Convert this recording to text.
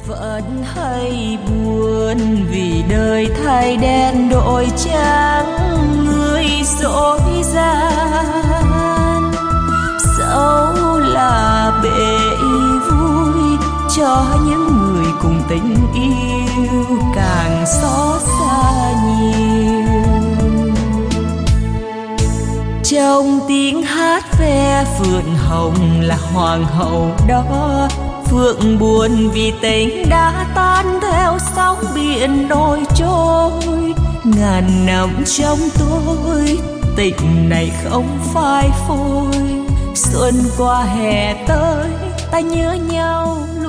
Vẫn hay buồn vì đời thay đen đổi trắng, người dối gian dẫu là bể vui cho những người cùng tình yêu càng xót xa nhiều. Trong tiếng hát ve phượng hồng là hoàng hậu đó, phượng buồn vì tình đã tan theo sóng biển nổi trôi. Ngàn năm trong tôi tình này không phai phôi, xuân qua hè tới ta nhớ nhau